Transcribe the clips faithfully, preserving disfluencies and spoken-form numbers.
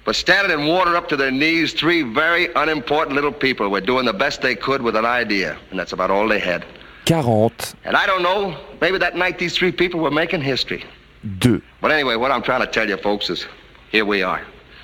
But standing in water up to their knees, three very unimportant little people were doing the best they could with an idea. And that's about all they had. quarante. And I don't know, maybe that night these three people were making history. deux. But anyway, what I'm trying to tell you folks is, here we are.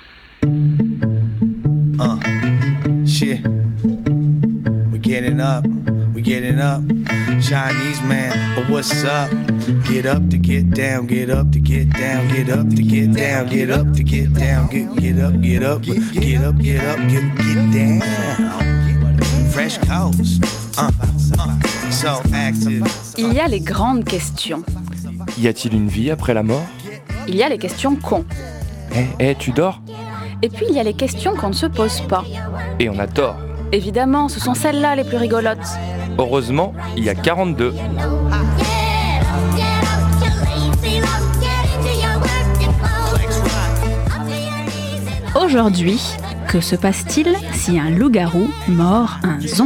Uh, shit. We're getting up, we're getting up. Chinese man, but what's up? Get up to get down, get up to get down, get up to get down, get up to get down, get get up, get up, get up, get up, get get down. Fresh coast, uh, uh, so active. Il y a les grandes questions. Y a-t-il une vie après la mort ? Il y a les questions cons. Eh, eh, tu dors ? Et puis il y a les questions qu'on ne se pose pas. Et on a tort. Évidemment, ce sont celles-là les plus rigolotes. Heureusement, il y a quarante-deux. Aujourd'hui, que se passe-t-il si un loup-garou mord un zombie ?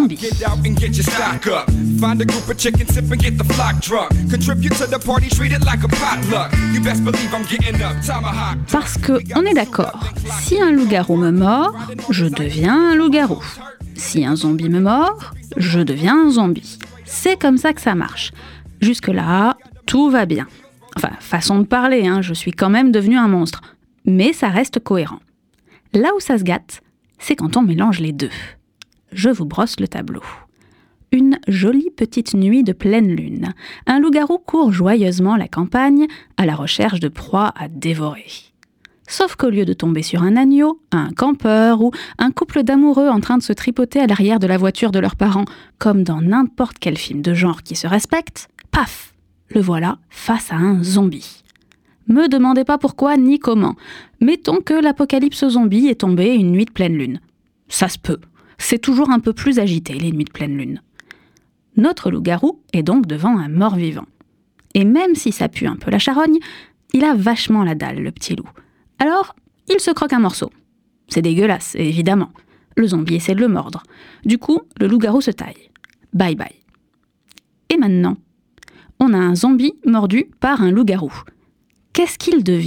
Parce que, on est d'accord, si un loup-garou me mord, je deviens un loup-garou. Si un zombie me mord, je deviens un zombie. C'est comme ça que ça marche. Jusque-là, tout va bien. Enfin, façon de parler, hein, je suis quand même devenu un monstre. Mais ça reste cohérent. Là où ça se gâte, c'est quand on mélange les deux. Je vous brosse le tableau. Une jolie petite nuit de pleine lune. Un loup-garou court joyeusement la campagne à la recherche de proies à dévorer. Sauf qu'au lieu de tomber sur un agneau, un campeur ou un couple d'amoureux en train de se tripoter à l'arrière de la voiture de leurs parents, comme dans n'importe quel film de genre qui se respecte, paf, le voilà face à un zombie. Me demandez pas pourquoi ni comment. Mettons que l'apocalypse zombie est tombée une nuit de pleine lune. Ça se peut. C'est toujours un peu plus agité, les nuits de pleine lune. Notre loup-garou est donc devant un mort-vivant. Et même si ça pue un peu la charogne, il a vachement la dalle, le petit loup. Alors, il se croque un morceau. C'est dégueulasse, évidemment. Le zombie essaie de le mordre. Du coup, le loup-garou se taille. Bye bye. Et maintenant, on a un zombie mordu par un loup-garou. Qu'est-ce qu'il devient ?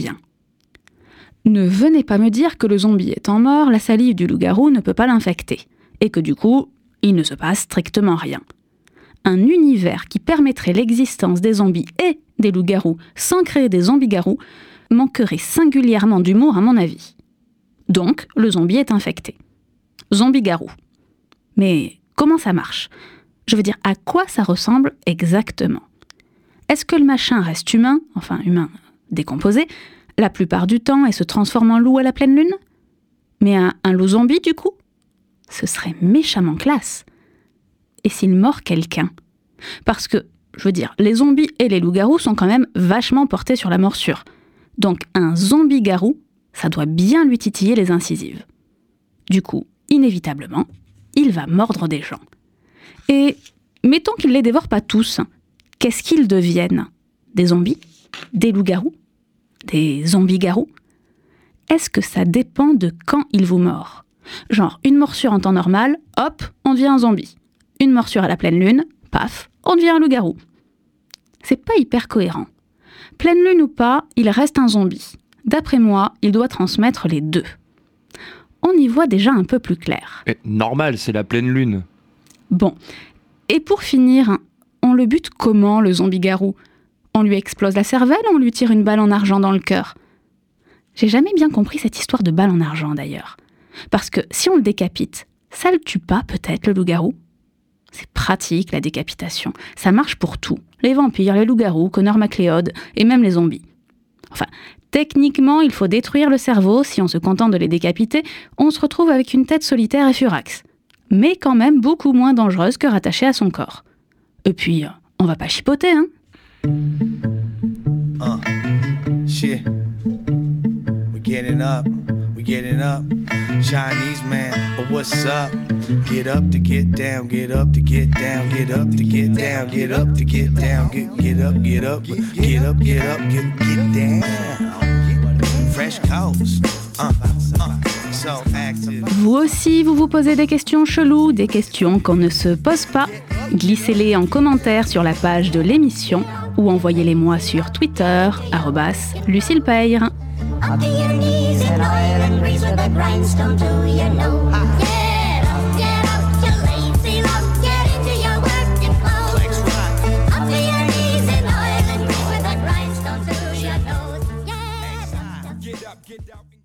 Ne venez pas me dire que le zombie étant mort, la salive du loup-garou ne peut pas l'infecter, et que du coup, il ne se passe strictement rien. Un univers qui permettrait l'existence des zombies et des loups-garous sans créer des zombies-garous manquerait singulièrement d'humour à mon avis. Donc, le zombie est infecté. Zombie-garou. Mais comment ça marche ? Je veux dire, à quoi ça ressemble exactement ? Est-ce que le machin reste humain, enfin humain, décomposé, la plupart du temps et se transforme en loup à la pleine lune ? Mais un, un loup zombie, du coup ? Ce serait méchamment classe. Et s'il mord quelqu'un ? Parce que, je veux dire, les zombies et les loups-garous sont quand même vachement portés sur la morsure. Donc un zombie-garou, ça doit bien lui titiller les incisives. Du coup, inévitablement, il va mordre des gens. Et mettons qu'il ne les dévore pas tous. Qu'est-ce qu'ils deviennent ? Des zombies ? Des loups-garous ? Des zombies-garous ? Est-ce que ça dépend de quand il vous mord ? Genre, une morsure en temps normal, hop, on devient un zombie. Une morsure à la pleine lune, paf, on devient un loup-garou. C'est pas hyper cohérent. Pleine lune ou pas, il reste un zombie. D'après moi, il doit transmettre les deux. On y voit déjà un peu plus clair. Et normal, c'est la pleine lune. Bon, et pour finir, on le bute comment, le zombie-garou ? On lui explose la cervelle ou on lui tire une balle en argent dans le cœur ? J'ai jamais bien compris cette histoire de balle en argent, d'ailleurs. Parce que si on le décapite, ça le tue pas, peut-être, le loup-garou ? C'est pratique, la décapitation. Ça marche pour tout. Les vampires, les loups-garous, Connor McLeod et même les zombies. Enfin, techniquement, il faut détruire le cerveau. Si on se contente de les décapiter, on se retrouve avec une tête solitaire et furax. Mais quand même beaucoup moins dangereuse que rattachée à son corps. Et puis, on va pas chipoter, hein ? Uh, shit. We're getting up, we're getting up. Chinese man, but what's up? Get up to get down, get up to get down, get up to get down, get up to get down, get get up, get up, get up, get up, get get down. Fresh coast, uh, uh, so active. Vous aussi, vous vous posez des questions cheloues, des questions qu'on ne se pose pas. Glissez-les en commentaire sur la page de l'émission ou envoyez-les-moi sur Twitter, arobase Lucille Peyre. Up to your knees in oil and grease with a rhinestone to your nose. Get up, get up, you lazy love. Get into your working clothes. Up to your knees in oil and grease with that rhinestone to your nose. Get up, get up.